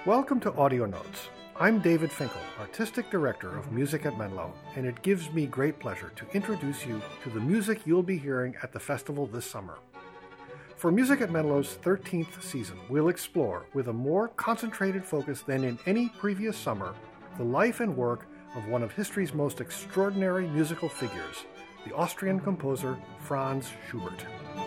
Welcome to Audio Notes. I'm David Finkel, Artistic Director of Music at Menlo, and it gives me great pleasure to introduce you to the music you'll be hearing at the festival this summer. For Music at Menlo's 13th season, we'll explore, with a more concentrated focus than in any previous summer, the life and work of one of history's most extraordinary musical figures, the Austrian composer Franz Schubert.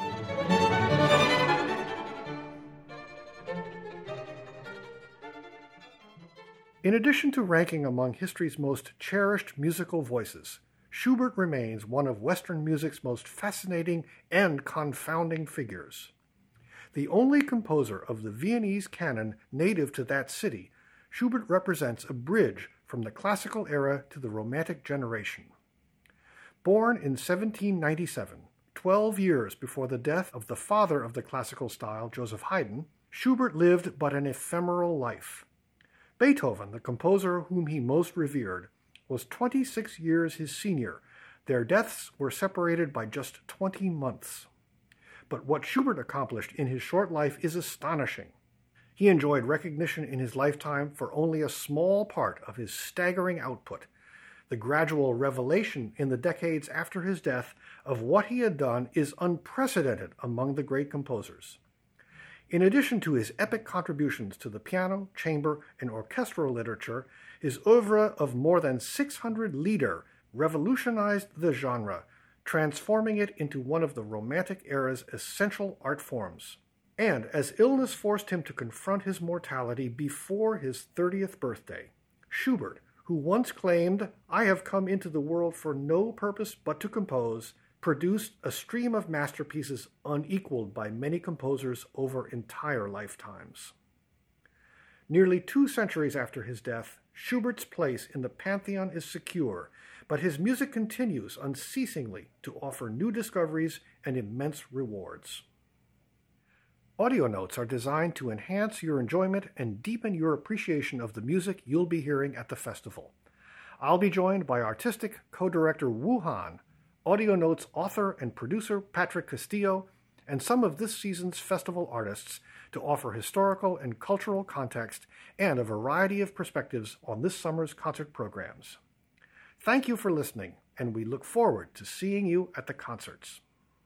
In addition to ranking among history's most cherished musical voices, Schubert remains one of Western music's most fascinating and confounding figures. The only composer of the Viennese canon native to that city, Schubert represents a bridge from the classical era to the Romantic generation. Born in 1797, 12 years before the death of the father of the classical style, Joseph Haydn, Schubert lived but an ephemeral life. Beethoven, the composer whom he most revered, was 26 years his senior. Their deaths were separated by just 20 months. But what Schubert accomplished in his short life is astonishing. He enjoyed recognition in his lifetime for only a small part of his staggering output. The gradual revelation in the decades after his death of what he had done is unprecedented among the great composers. In addition to his epic contributions to the piano, chamber, and orchestral literature, his oeuvre of more than 600 lieder revolutionized the genre, transforming it into one of the Romantic era's essential art forms. And as illness forced him to confront his mortality before his 30th birthday, Schubert, who once claimed, "I have come into the world for no purpose but to compose," produced a stream of masterpieces unequaled by many composers over entire lifetimes. Nearly 2 centuries after his death, Schubert's place in the pantheon is secure, but his music continues unceasingly to offer new discoveries and immense rewards. Audio notes are designed to enhance your enjoyment and deepen your appreciation of the music you'll be hearing at the festival. I'll be joined by artistic co-director Wu Han, Audio Notes author and producer Patrick Castillo, and some of this season's festival artists to offer historical and cultural context and a variety of perspectives on this summer's concert programs. Thank you for listening, and we look forward to seeing you at the concerts.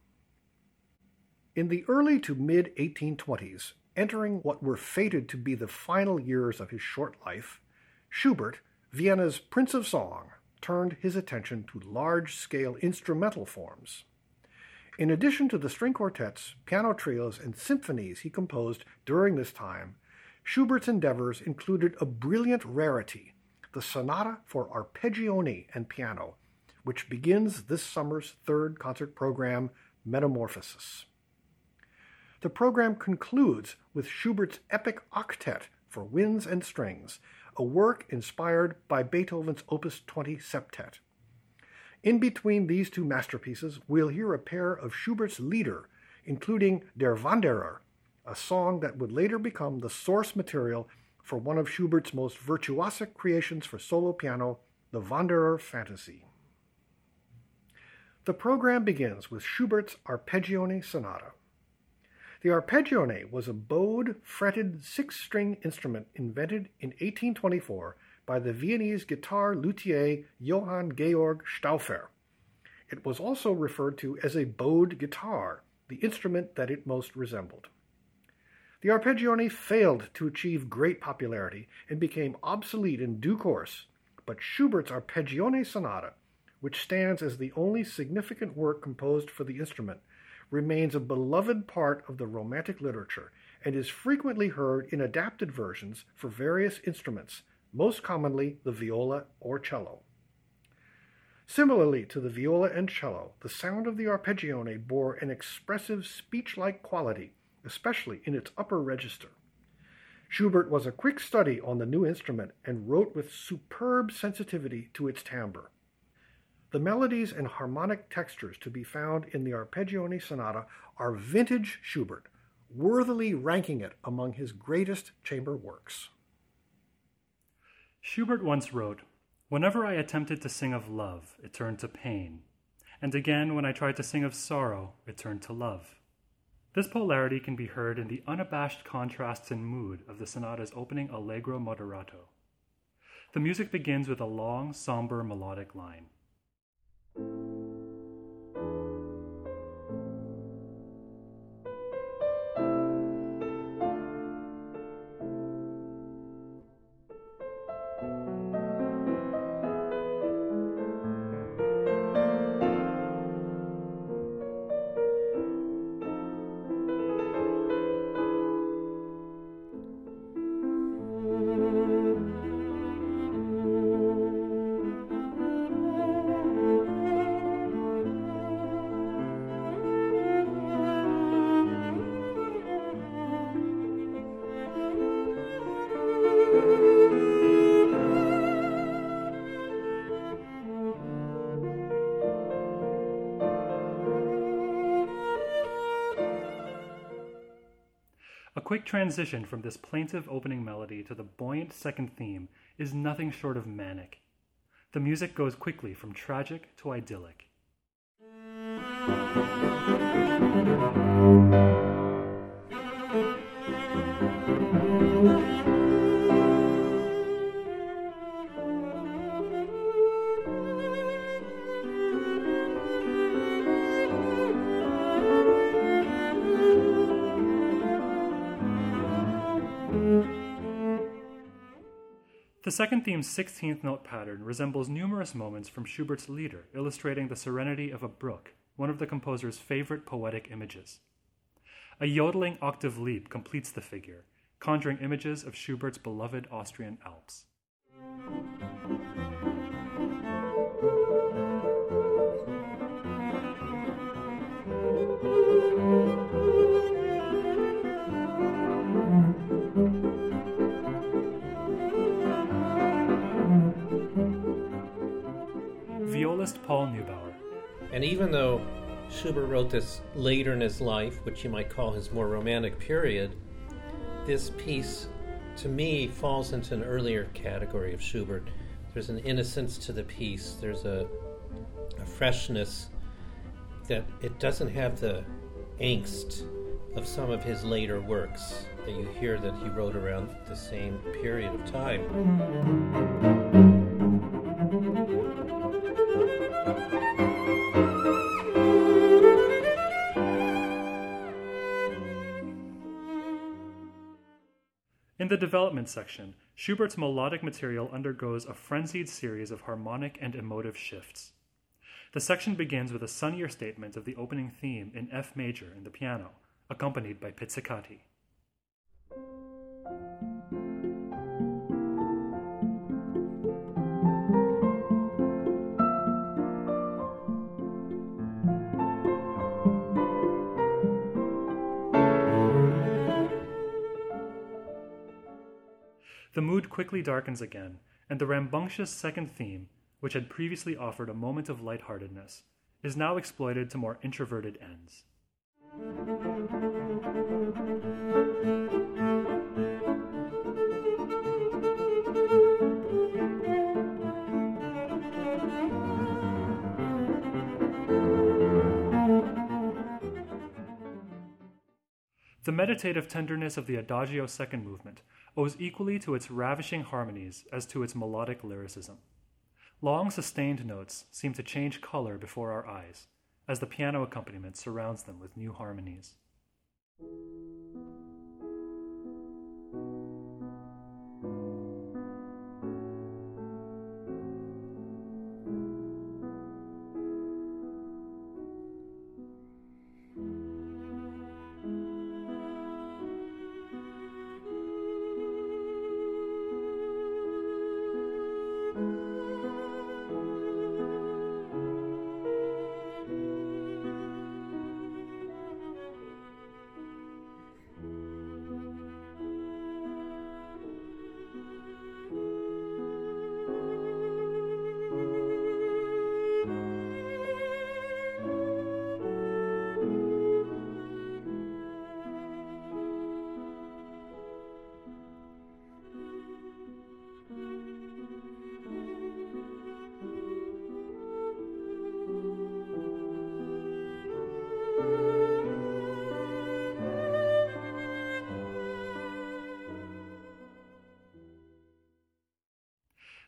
In the early to mid-1820s, entering what were fated to be the final years of his short life, Schubert, Vienna's Prince of Song, turned his attention to large-scale instrumental forms. In addition to the string quartets, piano trios, and symphonies he composed during this time, Schubert's endeavors included a brilliant rarity, the Sonata for Arpeggione and Piano, which begins this summer's third concert program, Metamorphosis. The program concludes with Schubert's epic octet for winds and strings, a work inspired by Beethoven's Opus 20 Septet. In between these two masterpieces, we'll hear a pair of Schubert's lieder, including Der Wanderer, a song that would later become the source material for one of Schubert's most virtuosic creations for solo piano, the Wanderer Fantasy. The program begins with Schubert's Arpeggione Sonata. The arpeggione was a bowed, fretted 6-string instrument invented in 1824 by the Viennese guitar luthier Johann Georg Stauffer. It was also referred to as a bowed guitar, the instrument that it most resembled. The arpeggione failed to achieve great popularity and became obsolete in due course, but Schubert's Arpeggione Sonata, which stands as the only significant work composed for the instrument, remains a beloved part of the Romantic literature and is frequently heard in adapted versions for various instruments, most commonly the viola or cello. Similarly to the viola and cello, the sound of the arpeggione bore an expressive speech-like quality, especially in its upper register. Schubert was a quick study on the new instrument and wrote with superb sensitivity to its timbre. The melodies and harmonic textures to be found in the Arpeggione Sonata are vintage Schubert, worthily ranking it among his greatest chamber works. Schubert once wrote, "Whenever I attempted to sing of love, it turned to pain, and again when I tried to sing of sorrow, it turned to love. This polarity can be heard in the unabashed contrasts in mood of the sonata's opening allegro moderato. The music begins with a long, somber melodic line. A quick transition from this plaintive opening melody to the buoyant second theme is nothing short of manic. The music goes quickly from tragic to idyllic. The second theme's 16th note pattern resembles numerous moments from Schubert's Lieder, illustrating the serenity of a brook, one of the composer's favorite poetic images. A yodeling octave leap completes the figure, conjuring images of Schubert's beloved Austrian Alps. Violist Paul Neubauer. And even though Schubert wrote this later in his life, which you might call his more romantic period, this piece, to me, falls into an earlier category of Schubert. There's an innocence to the piece. There's a freshness that it doesn't have the angst of some of his later works that you hear that he wrote around the same period of time. In the development section, Schubert's melodic material undergoes a frenzied series of harmonic and emotive shifts. The section begins with a sunnier statement of the opening theme in F major in the piano, accompanied by pizzicati. The mood quickly darkens again, and the rambunctious second theme, which had previously offered a moment of lightheartedness, is now exploited to more introverted ends. The meditative tenderness of the Adagio second movement owes equally to its ravishing harmonies as to its melodic lyricism. Long sustained notes seem to change color before our eyes, as the piano accompaniment surrounds them with new harmonies.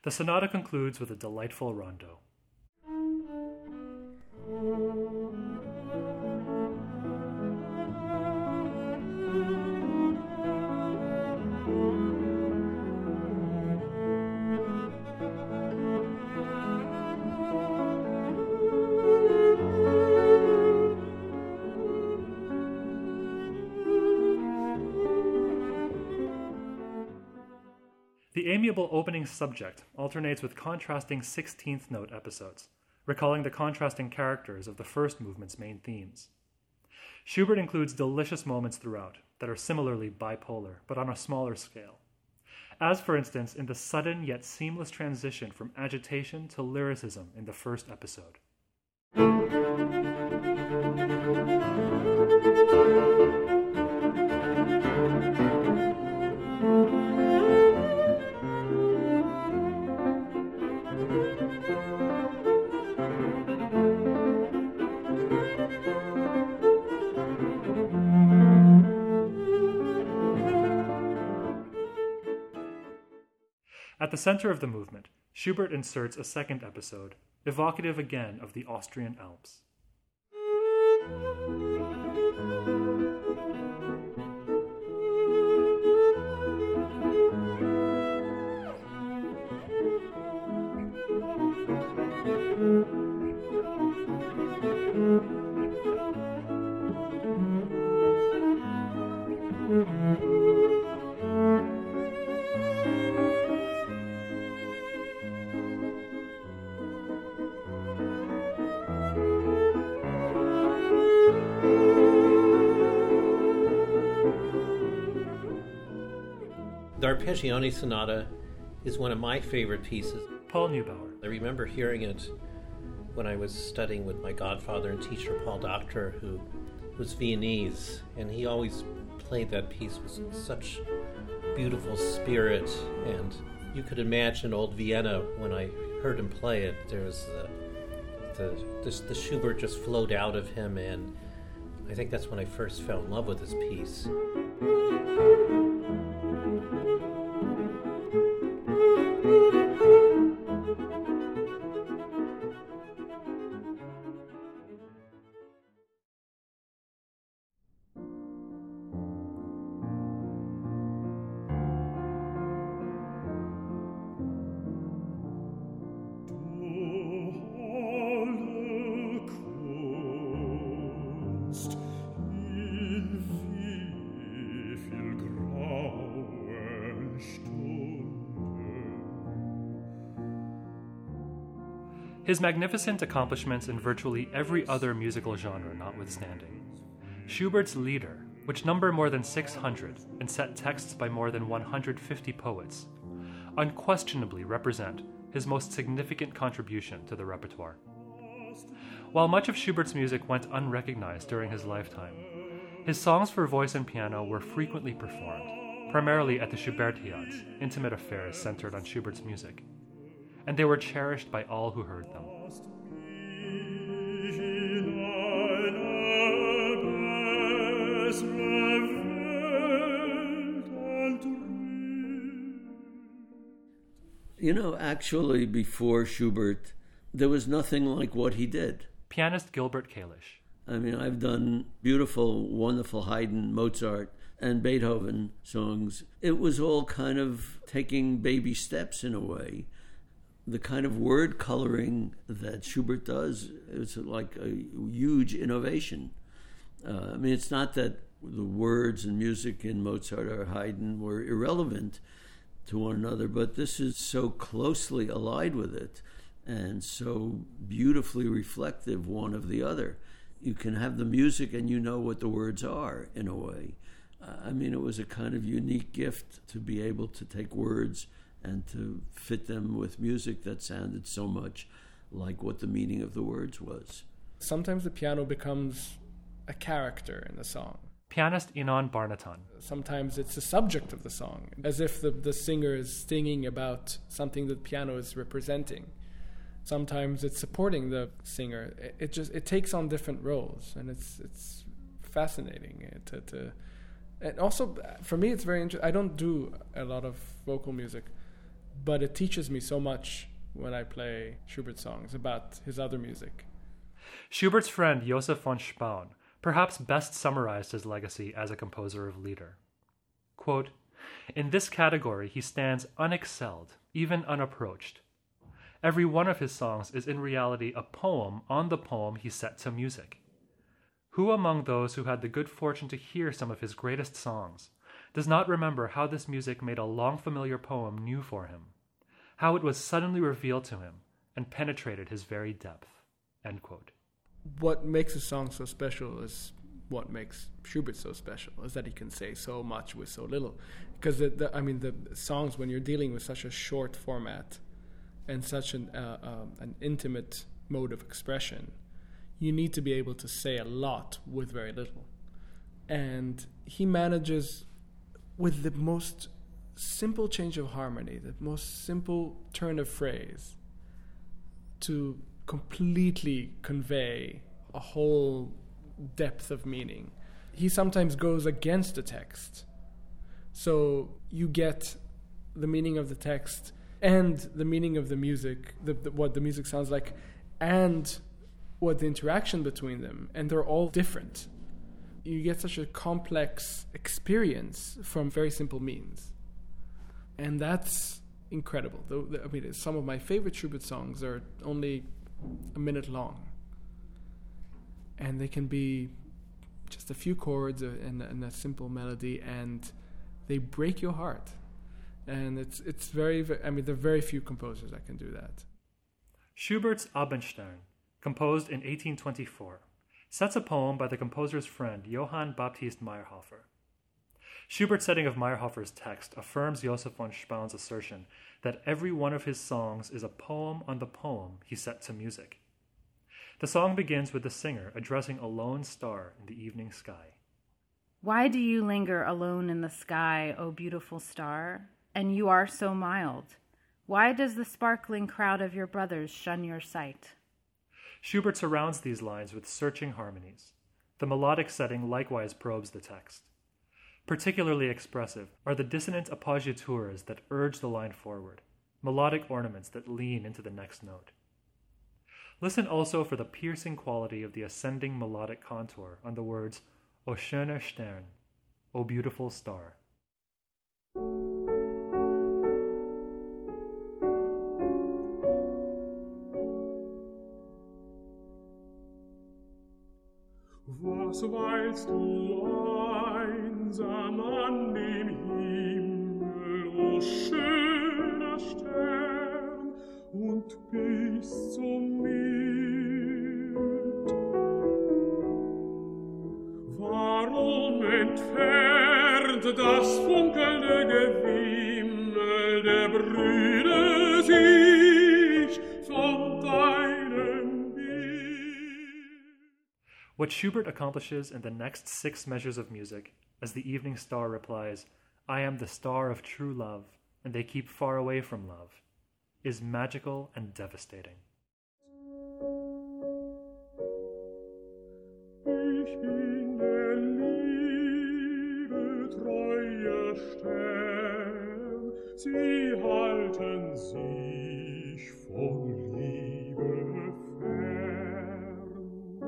The sonata concludes with a delightful rondo. The amiable opening subject alternates with contrasting 16th note episodes, recalling the contrasting characters of the first movement's main themes. Schubert includes delicious moments throughout that are similarly bipolar, but on a smaller scale. As, for instance, in the sudden yet seamless transition from agitation to lyricism in the first episode. At the center of the movement, Schubert inserts a second episode, evocative again of the Austrian Alps. The Arpeggione Sonata is one of my favorite pieces. Paul Neubauer. I remember hearing it when I was studying with my godfather and teacher, Paul Doctor, who was Viennese, and he always played that piece with such beautiful spirit, and you could imagine old Vienna when I heard him play it. There was the Schubert just flowed out of him, and I think that's when I first fell in love with this piece. His magnificent accomplishments in virtually every other musical genre notwithstanding, Schubert's Lieder, which number more than 600 and set texts by more than 150 poets, unquestionably represent his most significant contribution to the repertoire. While much of Schubert's music went unrecognized during his lifetime, his songs for voice and piano were frequently performed, primarily at the Schubertiads, intimate affairs centered on Schubert's music, and they were cherished by all who heard them. You know, actually, before Schubert, there was nothing like what he did. Pianist Gilbert Kalish. I mean, I've done beautiful, wonderful Haydn, Mozart, and Beethoven songs. It was all kind of taking baby steps in a way. The kind of word coloring that Schubert does is like a huge innovation. I mean, it's not that the words and music in Mozart or Haydn were irrelevant to one another, but this is so closely allied with it and so beautifully reflective one of the other. You can have the music and you know what the words are in a way. I mean, it was a kind of unique gift to be able to take words and to fit them with music that sounded so much like what the meaning of the words was. Sometimes the piano becomes a character in the song. Pianist Inon Barnatan. Sometimes it's the subject of the song, as if the singer is singing about something that the piano is representing. Sometimes it's supporting the singer. It takes on different roles, and it's fascinating and also, for me, it's very interesting. I don't do a lot of vocal music, but it teaches me so much when I play Schubert songs about his other music. Schubert's friend Josef von Spaun perhaps best summarized his legacy as a composer of Lieder. Quote, "In this category he stands unexcelled, even unapproached. Every one of his songs is in reality a poem on the poem he set to music. Who among those who had the good fortune to hear some of his greatest songs does not remember how this music made a long familiar poem new for him, how it was suddenly revealed to him and penetrated his very depth?" End quote. What makes a song so special is what makes Schubert so special, is that he can say so much with so little. Because the songs, when you're dealing with such a short format and such an intimate mode of expression, you need to be able to say a lot with very little. And he manages, with the most simple change of harmony, the most simple turn of phrase, to completely convey a whole depth of meaning. He sometimes goes against the text. So you get the meaning of the text and the meaning of the music, what the music sounds like, and what the interaction between them, and they're all different. You get such a complex experience from very simple means. And that's incredible. Some of my favorite Schubert songs are only a minute long. And they can be just a few chords and a simple melody, and they break your heart. And it's very, there are very few composers that can do that. Schubert's Abendstern, composed in 1824, sets a poem by the composer's friend Johann Baptist Meyerhofer. Schubert's setting of Meyerhofer's text affirms Josef von Spaun's assertion that every one of his songs is a poem on the poem he set to music. The song begins with the singer addressing a lone star in the evening sky. "Why do you linger alone in the sky, O beautiful star? And you are so mild. Why does the sparkling crowd of your brothers shun your sight?" Schubert surrounds these lines with searching harmonies. The melodic setting likewise probes the text. Particularly expressive are the dissonant appoggiaturas that urge the line forward, melodic ornaments that lean into the next note. Listen also for the piercing quality of the ascending melodic contour on the words "O schöner Stern," O beautiful star. Was weilst du einsam an dem Himmel, o schöner Stern, und bist so mild? Warum entfernt das funkelnde Gewimmel der Brüder sich von deinem Bild? What Schubert accomplishes in the next 6 measures of music, as the evening star replies, "I am the star of true love, and they keep far away from love," is magical and devastating. Ich bin der Liebe treuer Stern, sie halten sich von Liebe fern.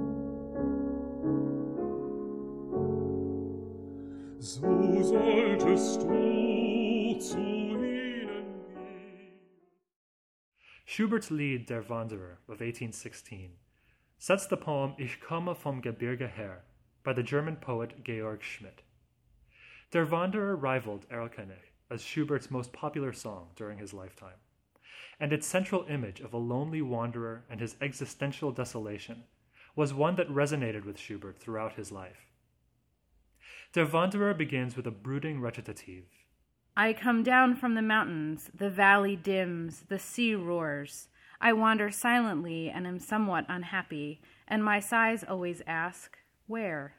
So solltest du zu ihnen gehen. Schubert's Lied Der Wanderer of 1816 sets the poem Ich komme vom Gebirge her by the German poet Georg Schmidt. Der Wanderer rivaled Erlkönig as Schubert's most popular song during his lifetime, and its central image of a lonely wanderer and his existential desolation was one that resonated with Schubert throughout his life. Der Wanderer begins with a brooding recitative. "I come down from the mountains, the valley dims, the sea roars. I wander silently and am somewhat unhappy, and my sighs always ask, where?"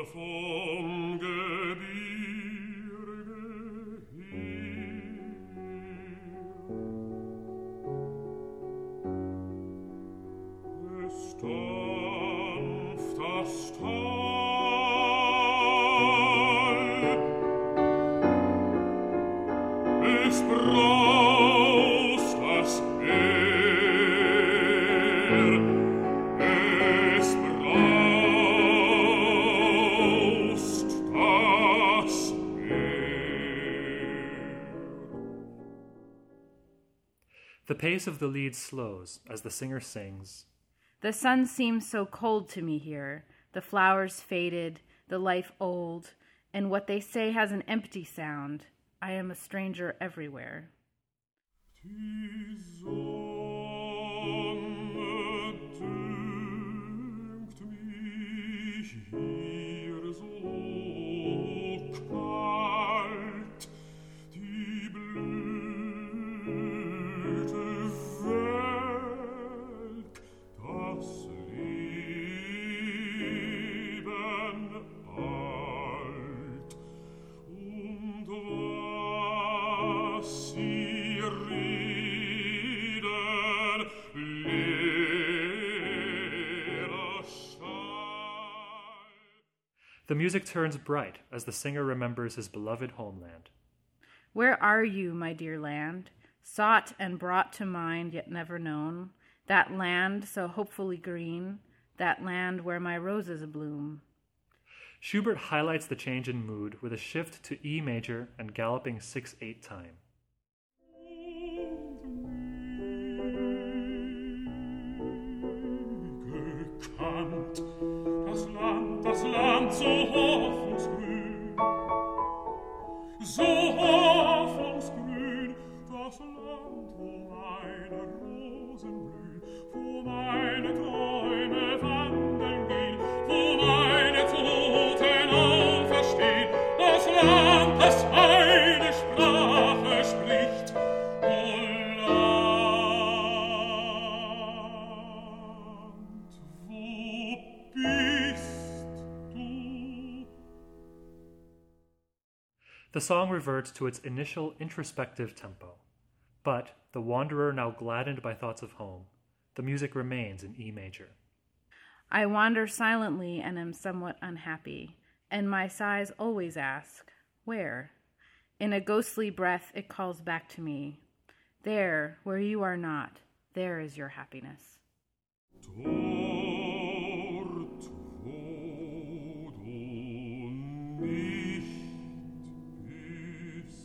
vom Gebirge her. Es stampft das Tal, es braust das Meer, es braust das Meer. The pace of the lead slows as the singer sings. The sun seems so cold to me here, the flowers faded, the life old, and what they say has an empty sound. I am a stranger everywhere. Die Sonne dünkt mich hier so kalt, die Blüte welk, das Leben alt, und was sie reden, leerer Schall. The music turns bright as the singer remembers his beloved homeland. Where are you, my dear land, sought and brought to mind yet never known, that land so hopefully green, that land where my roses bloom? Schubert highlights the change in mood with a shift to E major and galloping 6/8 time. Gekannt, das Land so hoffnungsgrün, so hoffnungsgrün, das Land, wo meine Rosen blühen, wo meine Träume wandeln gehen, wo meine Toten auferstehen, das Land, das eine Sprache spricht, o Land, wo bist du? The song reverts to its initial introspective tempo. But, the wanderer now gladdened by thoughts of home, the music remains in E major. I wander silently and am somewhat unhappy, and my sighs always ask, where? In a ghostly breath it calls back to me, there, where you are not, there is your happiness. Dort, wo du nicht bist,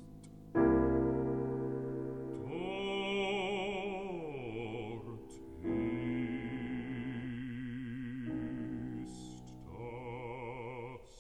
dort ist das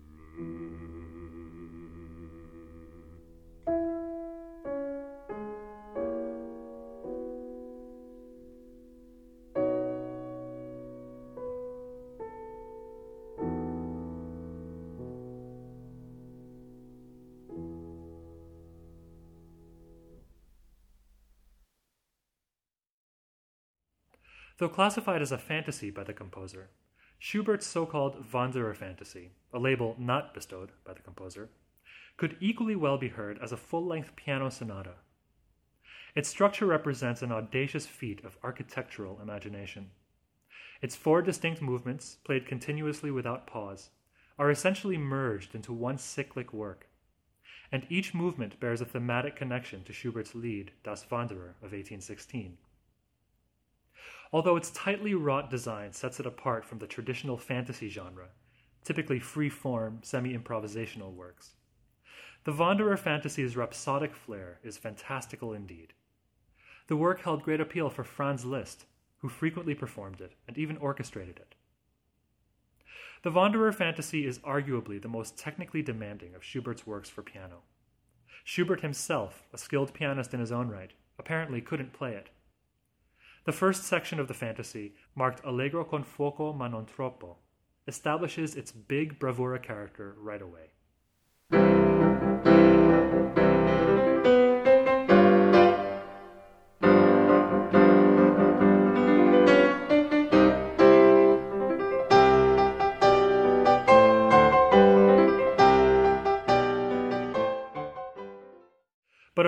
Though classified as a fantasy by the composer, Schubert's so-called Wanderer fantasy, a label not bestowed by the composer, could equally well be heard as a full-length piano sonata. Its structure represents an audacious feat of architectural imagination. Its 4 distinct movements, played continuously without pause, are essentially merged into one cyclic work, and each movement bears a thematic connection to Schubert's lied, Das Wanderer, of 1816. Although its tightly wrought design sets it apart from the traditional fantasy genre, typically free-form, semi-improvisational works, the Wanderer fantasy's rhapsodic flair is fantastical indeed. The work held great appeal for Franz Liszt, who frequently performed it and even orchestrated it. The Wanderer fantasy is arguably the most technically demanding of Schubert's works for piano. Schubert himself, a skilled pianist in his own right, apparently couldn't play it. The first section of the fantasy, marked Allegro con fuoco ma non troppo, establishes its big bravura character right away.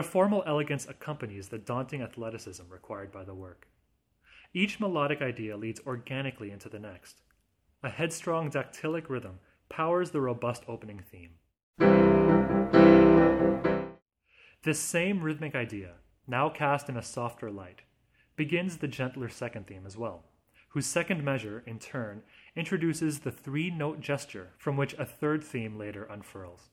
formal elegance accompanies the daunting athleticism required by the work. Each melodic idea leads organically into the next. A headstrong dactylic rhythm powers the robust opening theme. This same rhythmic idea, now cast in a softer light, begins the gentler second theme as well, whose second measure, in turn, introduces the three-note gesture from which a third theme later unfurls.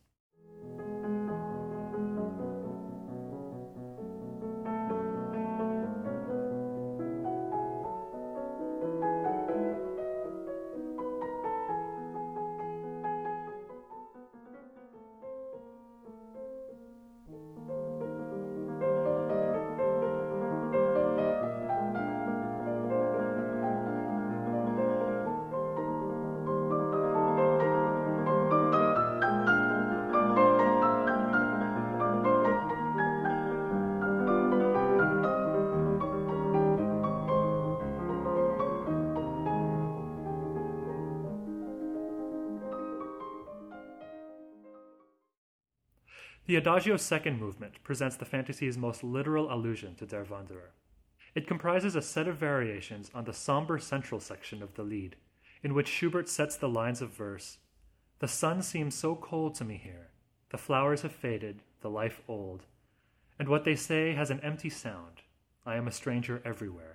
The Adagio's second movement presents the fantasy's most literal allusion to Der Wanderer. It comprises a set of variations on the somber central section of the Lied, in which Schubert sets the lines of verse, "The sun seems so cold to me here, the flowers have faded, the life old, and what they say has an empty sound, I am a stranger everywhere."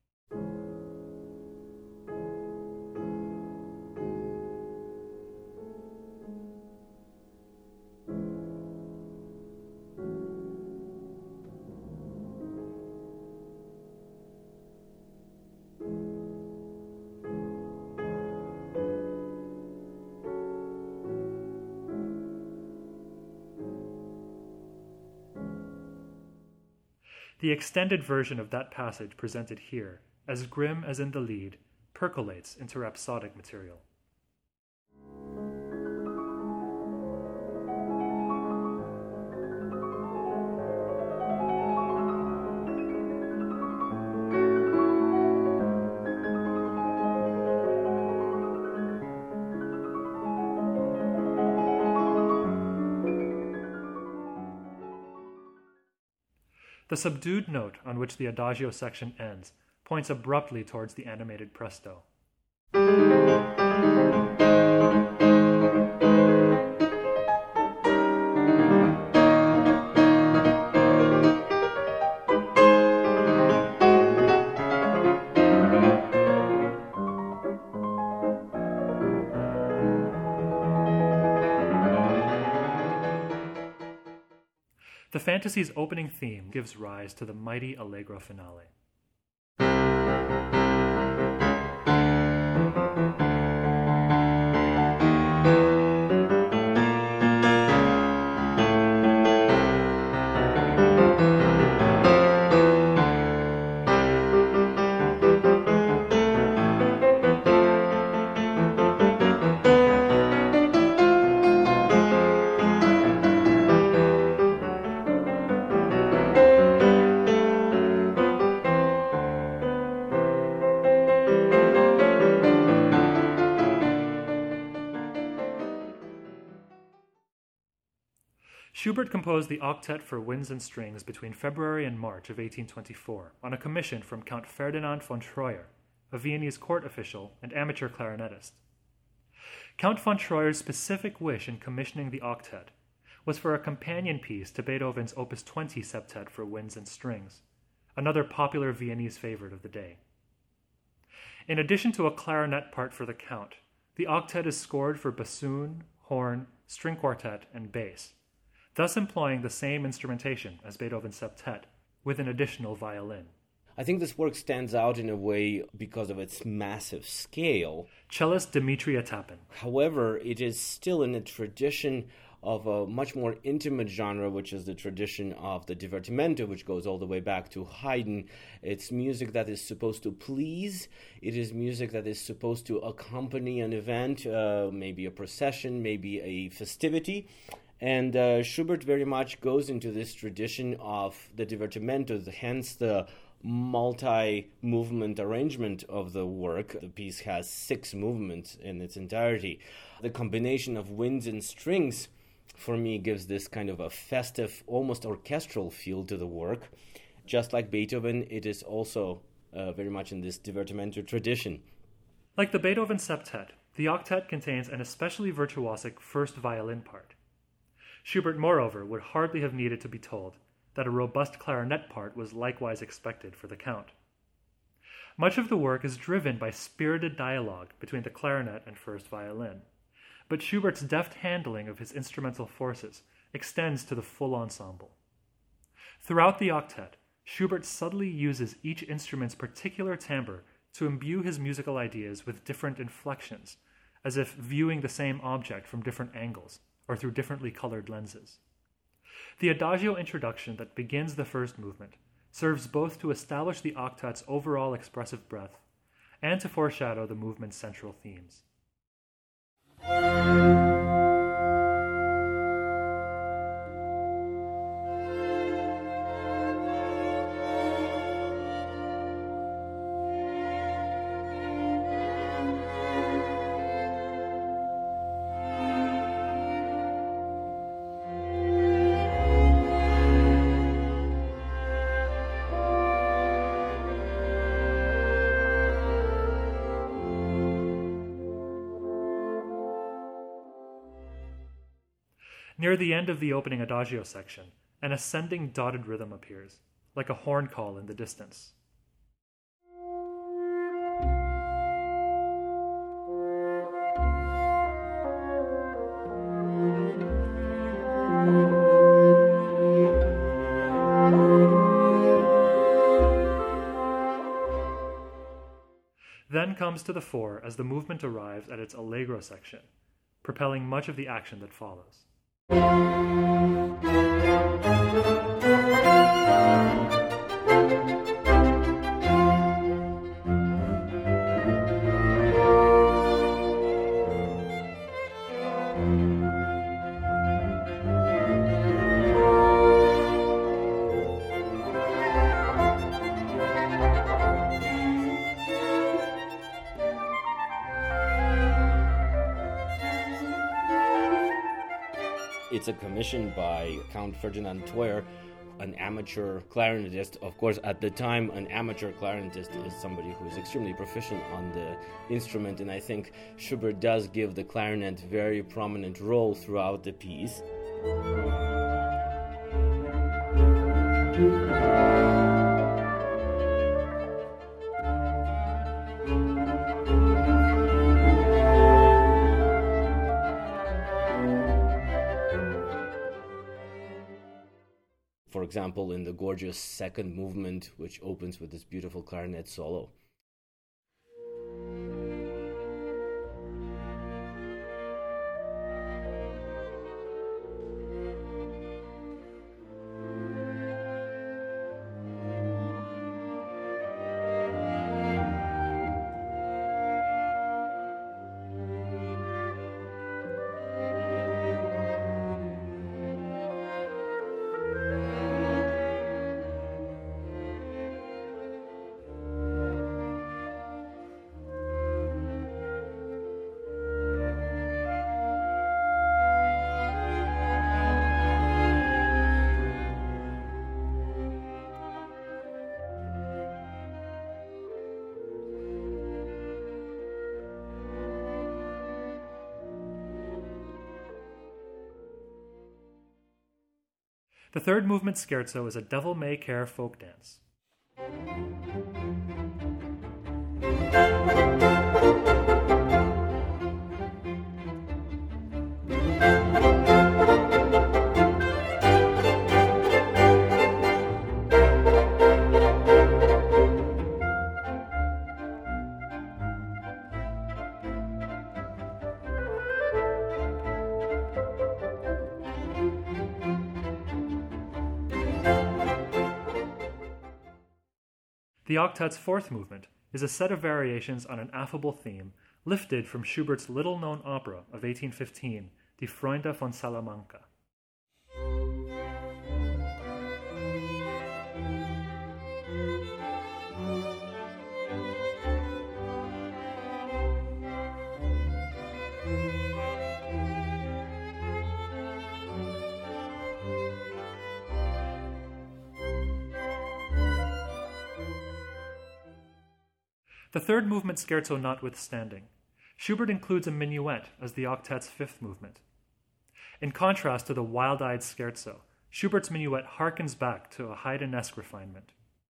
The extended version of that passage presented here, as grim as in the Lied, percolates into rhapsodic material. The subdued note on which the Adagio section ends points abruptly towards the animated presto. The fantasy's opening theme gives rise to the mighty allegro finale. Schubert composed the octet for winds and strings between February and March of 1824 on a commission from Count Ferdinand von Treuer, a Viennese court official and amateur clarinetist. Count von Treuer's specific wish in commissioning the octet was for a companion piece to Beethoven's Opus 20 septet for winds and strings, another popular Viennese favorite of the day. In addition to a clarinet part for the Count, the octet is scored for bassoon, horn, string quartet, and bass, thus employing the same instrumentation as Beethoven's septet, with an additional violin. I think this work stands out in a way because of its massive scale. Cellist Dmitri Atapin. However, it is still in a tradition of a much more intimate genre, which is the tradition of the divertimento, which goes all the way back to Haydn. It's music that is supposed to please. It is music that is supposed to accompany an event, maybe a procession, maybe a festivity. And Schubert very much goes into this tradition of the divertimento, hence the multi-movement arrangement of the work. The piece has 6 movements in its entirety. The combination of winds and strings for me, gives this kind of a festive, almost orchestral feel to the work. Just like Beethoven, it is also very much in this divertimento tradition. Like the Beethoven septet, the octet contains an especially virtuosic first violin part. Schubert, moreover, would hardly have needed to be told that a robust clarinet part was likewise expected for the Count. Much of the work is driven by spirited dialogue between the clarinet and first violin, but Schubert's deft handling of his instrumental forces extends to the full ensemble. Throughout the octet, Schubert subtly uses each instrument's particular timbre to imbue his musical ideas with different inflections, as if viewing the same object from different angles or through differently colored lenses. The adagio introduction that begins the first movement serves both to establish the octet's overall expressive breadth and to foreshadow the movement's central themes. Near the end of the opening adagio section, an ascending dotted rhythm appears, like a horn call in the distance. Then comes to the fore as the movement arrives at its allegro section, propelling much of the action that follows. It's a commission by Count Ferdinand Theuer, an amateur clarinetist. Of course, at the time, an amateur clarinetist is somebody who is extremely proficient on the instrument, and I think Schubert does give the clarinet very prominent role throughout the piece. For example, in the gorgeous second movement, which opens with this beautiful clarinet solo. The third movement scherzo is a devil may care folk dance. The octet's fourth movement is a set of variations on an affable theme lifted from Schubert's little-known opera of 1815, Die Freunde von Salamanca. The third movement scherzo notwithstanding, Schubert includes a minuet as the octet's fifth movement. In contrast to the wild-eyed scherzo, Schubert's minuet harkens back to a Haydn-esque refinement.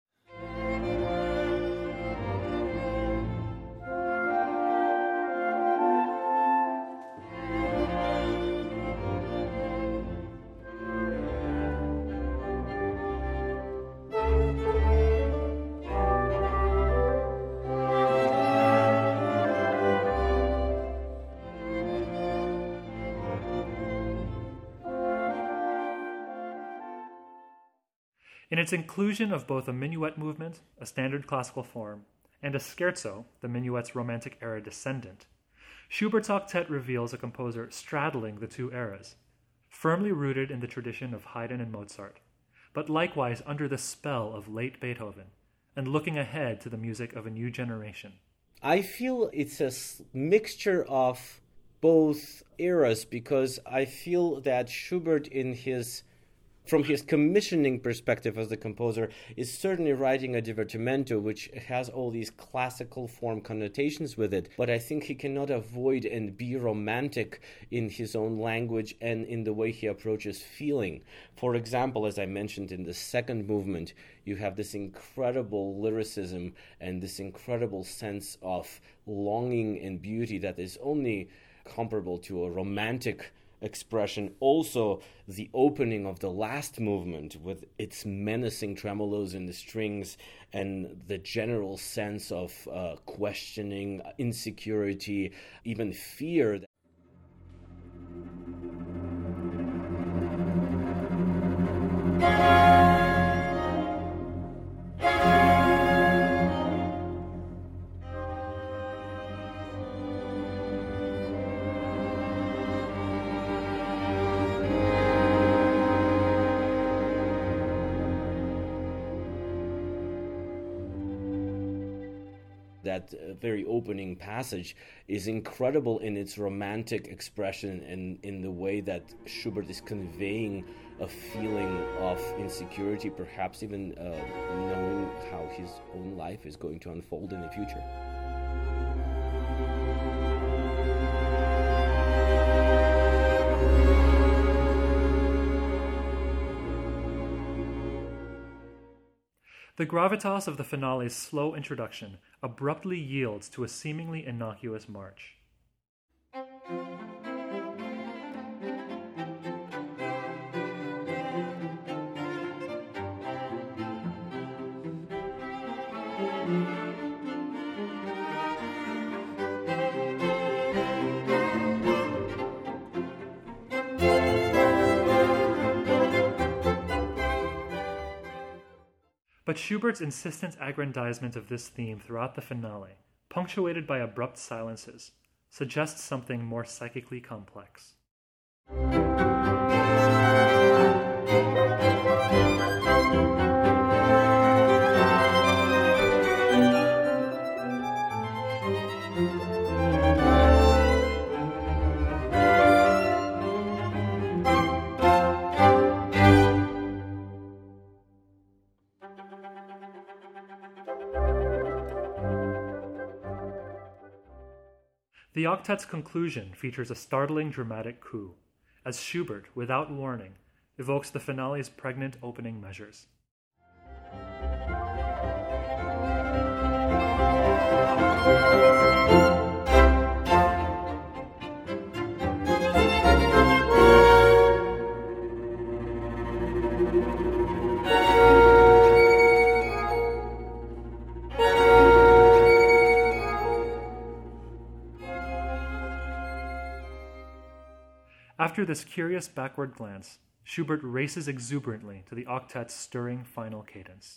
In its inclusion of both a minuet movement, a standard classical form, and a scherzo, the minuet's Romantic era descendant, Schubert's octet reveals a composer straddling the two eras, firmly rooted in the tradition of Haydn and Mozart, but likewise under the spell of late Beethoven, and looking ahead to the music of a new generation. I feel it's a mixture of both eras, because I feel that Schubert, from his commissioning perspective as a composer, is certainly writing a divertimento which has all these classical form connotations with it, but I think he cannot avoid and be romantic in his own language and in the way he approaches feeling. For example, as I mentioned in the second movement, you have this incredible lyricism and this incredible sense of longing and beauty that is only comparable to a romantic expression. Also, the opening of the last movement with its menacing tremolos in the strings and the general sense of questioning, insecurity, even fear. That very opening passage is incredible in its romantic expression and in the way that Schubert is conveying a feeling of insecurity, perhaps even knowing how his own life is going to unfold in the future. The gravitas of the finale's slow introduction abruptly yields to a seemingly innocuous march. But Schubert's insistent aggrandizement of this theme throughout the finale, punctuated by abrupt silences, suggests something more psychically complex. The octet's conclusion features a startling dramatic coup, as Schubert, without warning, evokes the finale's pregnant opening measures. After this curious backward glance, Schubert races exuberantly to the octet's stirring final cadence.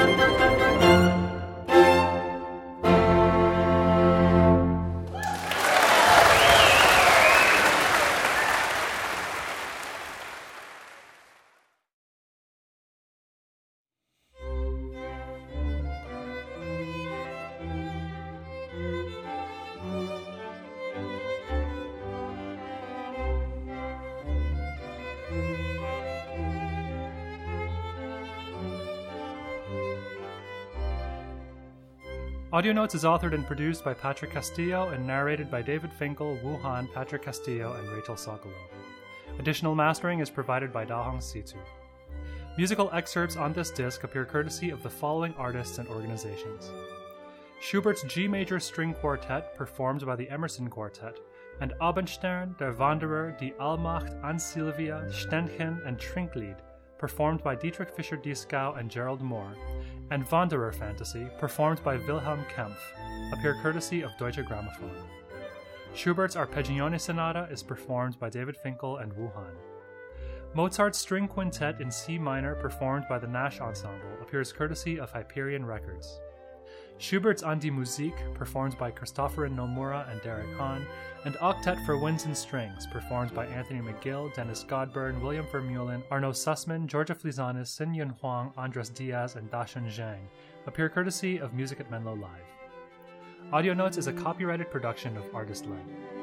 Audio Notes is authored and produced by Patrick Castillo and narrated by David Finkel, Wu Han, Patrick Castillo, and Rachel Sokolov. Additional mastering is provided by Dahong Situ. Musical excerpts on this disc appear courtesy of the following artists and organizations: Schubert's G major string quartet, performed by the Emerson Quartet, and Abendstern, Der Wanderer, Die Allmacht, An Silvia, Ständchen, and Trinklied, performed by Dietrich Fischer-Dieskau and Gerald Moore, and Wanderer Fantasy, performed by Wilhelm Kempf, appear courtesy of Deutsche Grammophon. Schubert's Arpeggione Sonata is performed by David Finkel and Wu Han. Mozart's String Quintet in C minor, performed by the Nash Ensemble, appears courtesy of Hyperion Records. Schubert's An die Musik, performed by Christopherin Nomura and Derek Hahn, and Octet for Winds and Strings, performed by Anthony McGill, Dennis Godburn, William Vermeulen, Arnaud Sussman, Georgia Flizanis, Sin Yun Huang, Andres Diaz, and Dashun Zhang, appear courtesy of Music at Menlo Live. Audio Notes is a copyrighted production of Artist Led.